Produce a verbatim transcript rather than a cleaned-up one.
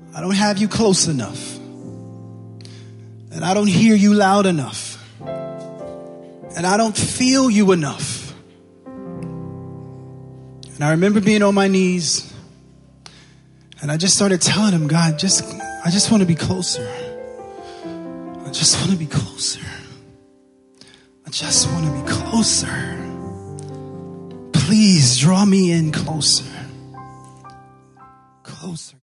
I don't have you close enough. And I don't hear you loud enough. And I don't feel you enough. And I remember being on my knees. And I just started telling him, God, just, I just want to be closer. I just want to be closer. I just want to be closer. Please draw me in closer. Closer.